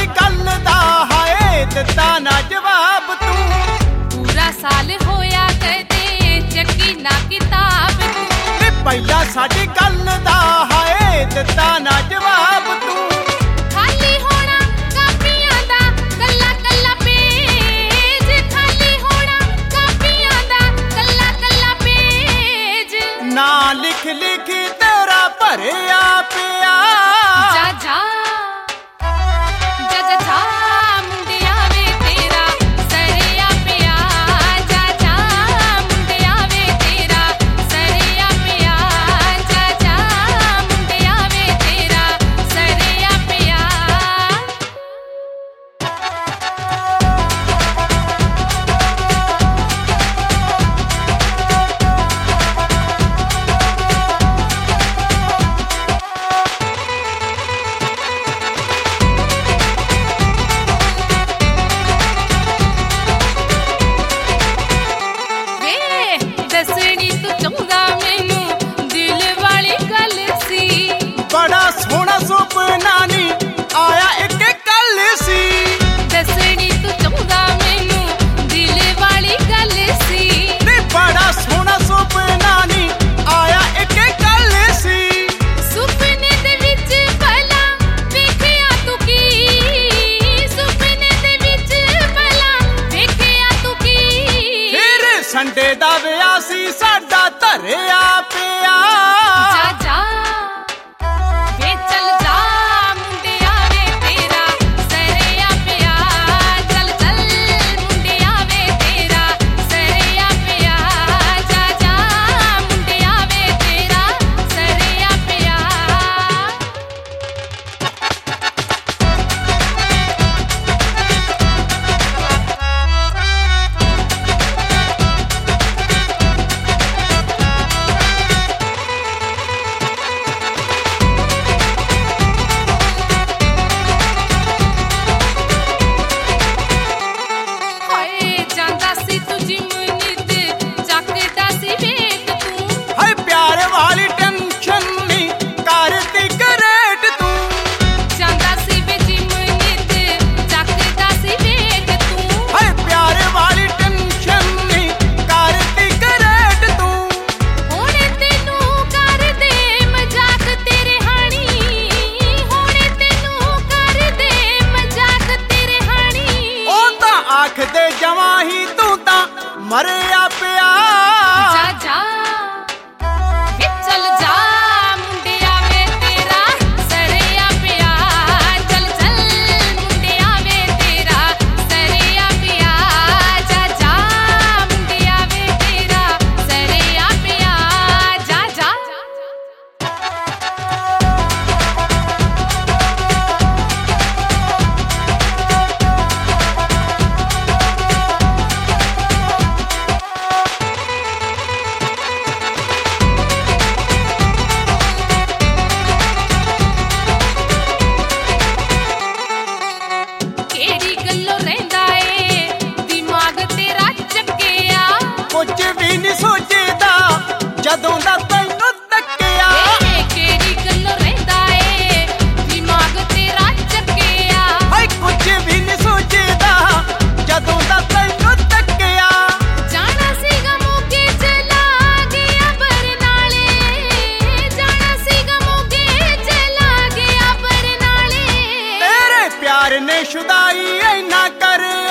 ਸਾਡੀ ਗੱਲ ਦਾ ਹਾਏ ਦਿੱਤਾ ਨਾ ਜਵਾਬ ਤੂੰ। ਪੂਰਾ ਸਾਲ ਹੋਇਆ ਕਦੇ ਚੱਕੀ ਨਾ ਕਿਤਾਬ ਤੂੰ। ਨੀ ਪਹਿਲਾਂ ਸਾਡੀ ਗੱਲ ਦਾ ਹਾਏ ਦਿੱਤਾ ਨਾ ਜਵਾਬ ਤੂੰ। ਖਾਲੀ ਹੋਣਾ ਕਾਪੀਆਂ ਦਾ ਕੱਲਾ ਕੱਲਾ ਪੇਜ, ਖਾਲੀ ਹੋਣਾ ਕਾਪੀਆਂ ਦਾ ਕੱਲਾ ਕੱਲਾ ਪੇਜ। ਨਾ ਲਿਖ ਲਿਖ ਤੇਰਾ ਭਰਿਆ ਪਿਆ ਜਾ ਜਾ ਜਾ ਜਾ ਜਾ ਮੁੰਡਿਆ ਵੇ ਤੇਰਾ ਸਰਿਆ ਪਿਆ। ਜਾ ਜਾ ਮੁੰਡਿਆ ਵੇ ਤੇਰਾ ਸਰਿਆ ਪਿਆ। ਜਾ ਜਾ ਮੁੰਡਿਆ ਵੇ ਤੇਰਾ ਸਰਿਆ ਪਿਆ। ਵੇ ਦੱਸਣੀ ਤੂੰ ਚਾਹੁੰਦਾ ਮੈਨੂੰ ਦਿਲ ਵਾਲੀ ਗੱਲ ਸੀ। ਬੜਾ ਸੋਹਣਾ ਸੁਪਨਾ ਨੀ ਆਇਆ ਇੱਕ ਗੱਲ ਸੀ। ਦੱਸਣੀ ਤੂੰ ਚਾਹੁੰਦਾ ਮੈਨੂੰ ਦਿਲ ਵਾਲੀ ਗੱਲ ਸੀ। ਨੀ ਬੜਾ ਸੋਹਣਾ ਸੁਪਨਾ ਨੀ ਆਇਆ ਇੱਕ ਗੱਲ ਸੀ। ਸੁਪਨੇ ਦੇ ਵਿੱਚ ਭਲਾ ਵੇਖਿਆ ਤੂੰ ਕੀ। ਸੁਪਨੇ ਦੇ ਵਿੱਚ ਭਲਾ ਵੇਖਿਆ ਤੂੰ ਕੀ। ਫਿਰ ਸੰਡੇ ਦਾ ਵਿਆਹ ਸੀ ਸਾਡਾ ਧਰਿਆ ਪਿਆ। ਜਾ ਜਾ ਵੇ ਚੱਲ ਜਾ ਮੁੰਡਿਆ ਵੇ ਤੇਰਾ ਸਰਿਆ ਪਿਆ। ਚੱਲ ਚੱਲ ਮੁੰਡਿਆ ਵੇ ਤੇਰਾ ਸਰਿਆ ਪਿਆ। ਜਾ ਜਾ ਮੁੰਡਿਆ ਵੇ ਤੇਰਾ ਸਰਿਆ ਪਿਆ। ਹਾਏ ਜਾਂਦਾ ਸੀ ਤੂੰ ਜਿਮ ਨਿੱਤ ਚੱਕਦਾ ਸੀ ਵੇਖ ਤੂੰ। ਹਾਏ ਪਿਆਰ ਵਾਲੀ ਟੈਨਸ਼ਨ ਨੀ ਕਰਦੀ ਗਰੇਟ ਤੂੰ। ਜਾਂਦਾ ਸੀ ਵੇ ਜਿਮ ਨਿੱਤ ਚੱਕਦਾ ਸੀ ਵੇਖ ਤੂੰ। ਹਾਏ ਪਿਆਰ ਵਾਲੀ ਟੈਨਸ਼ਨ ਨੀ ਕਰਦੀ ਗਰੇਟ ਤੂੰ। ਹੁਣ ਤੈਨੂੰ ਕਰਦੇ ਮਜ਼ਾਕ ਤੇਰੇ ਹਾਣੀ। ਹੁਣ ਤੈਨੂੰ ਕਰਦੇ ਮਜ਼ਾਕ ਤੇਰੇ ਹਾਣੀ। ਉਹ ਤਾਂ ਆਖਦੇ ਜਵਾਂ ਹੀ ਤੂੰ ਤਾਂ ਮਰਿਆ ਪਿਆ। ਜਾ ਜਾ ਵੇ ਚੱਲ ਜਾ ਮੁੰਡਿਆ ਵੇ ਤੇਰਾ ਸਰਿਆ ਪਿਆ। ਚੱਲ ਚੱਲ ਮੁੰਡਿਆ ਵੇ ਤੇਰਾ ਸਰਿਆ ਪਿਆ। ਜਾ ਜਾ ਮੁੰਡਿਆ ਵੇ ਤੇਰਾ ਸਰਿਆ ਪਿਆ। ਜਾ ਜਾ ਕਿਹੜੀ ਗੱਲੋਂ ਰਹਿੰਦਾ ਏ ਦਿਮਾਗ ਤੇਰਾ ਚੱਕਿਆ। ਕੁਝ ਵੀ ਨਹੀਂ ਸੋਚਦਾ ਜਦੋਂ ਦਾ ਤੈਨੂੰ ਤੱਕਿਆ। ਏ ਕਿਹੜੀ ਗੱਲੋਂ ਰਹਿੰਦਾ ਏ ਦਿਮਾਗ ਤੇਰਾ ਚੱਕਿਆ। ਹਾਏ ਕੁਝ ਵੀ ਨਹੀਂ ਸੋਚਦਾ ਜਦੋਂ ਦਾ ਤੈਨੂੰ ਤੱਕਿਆ। ਜਾਣਾ ਸੀਗਾ ਮੋਗੇ ਚਲਾ ਗਿਆ ਬਰਨਾਲੇ। ਜਾਣਾ ਸੀਗਾ ਮੋਗੇ ਚਲਾ ਗਿਆ ਬਰਨਾਲੇ। ਤੇਰੇ ਪਿਆਰ ਨੇ ਸ਼ੁਦਾਈ ਇੰਨਾ ਕਰ